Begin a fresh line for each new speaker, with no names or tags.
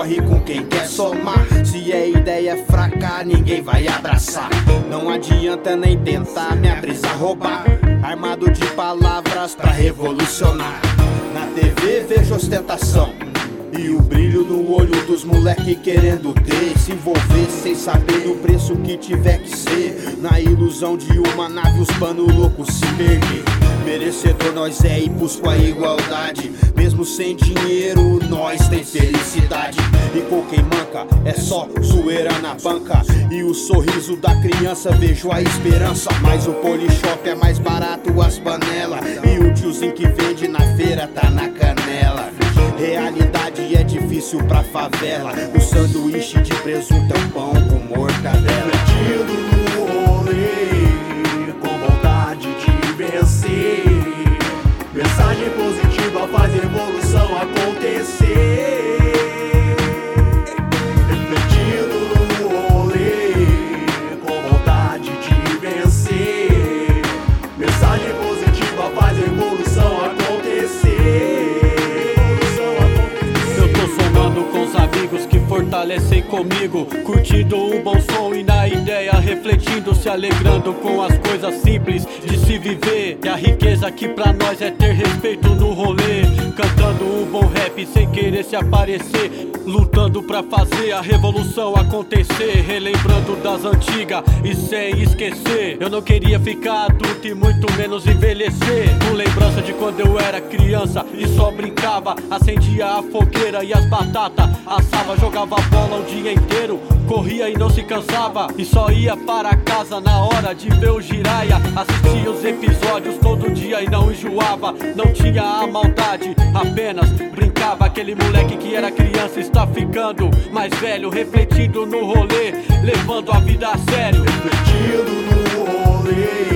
corre com quem quer somar. Se a ideia é fraca, ninguém vai abraçar. Não adianta nem tentar minha brisa roubar. Armado de palavras pra revolucionar. Na TV vejo ostentação e o brilho no olho dos moleque querendo ter, se envolver sem saber o preço que tiver que ser. Na ilusão de uma nave os pano loucos se perder. Merecedor nós é e busco a igualdade. Mesmo sem dinheiro nós tem felicidade. E com quem manca é só zoeira na banca. E o sorriso da criança vejo a esperança. Mas o Polishop é mais barato as panelas. E o tiozinho que vende na feira tá na canela. Realidade é difícil pra favela. O sanduíche de presunto é um pão com mortadela.
Perdido no rolê, com vontade de vencer. Mensagem positiva faz evolução acontecer. Perdido no rolê, com vontade de vencer. Mensagem positiva faz evolução acontecer.
Com os amigos que fortalecem comigo, curtindo um bom som e na ideia refletindo, se alegrando com as coisas simples de se viver. E a riqueza que pra nós é ter respeito no rolê, cantando um bom rap sem querer se aparecer, lutando pra fazer a revolução acontecer, relembrando das antigas e sem esquecer. Eu não queria ficar adulto e muito menos envelhecer, com lembrança de quando eu era criança e só brincava, acendia a fogueira e as batatas assava, jogava bola o dia inteiro, corria e não se cansava, e só ia para casa na hora de ver o Jiraya. Assistia os episódios todo dia e não enjoava, não tinha a maldade, apenas brincava. Aquele moleque que era criança está ficando mais velho, refletindo no rolê, levando a vida a sério.
Perdido no rolê,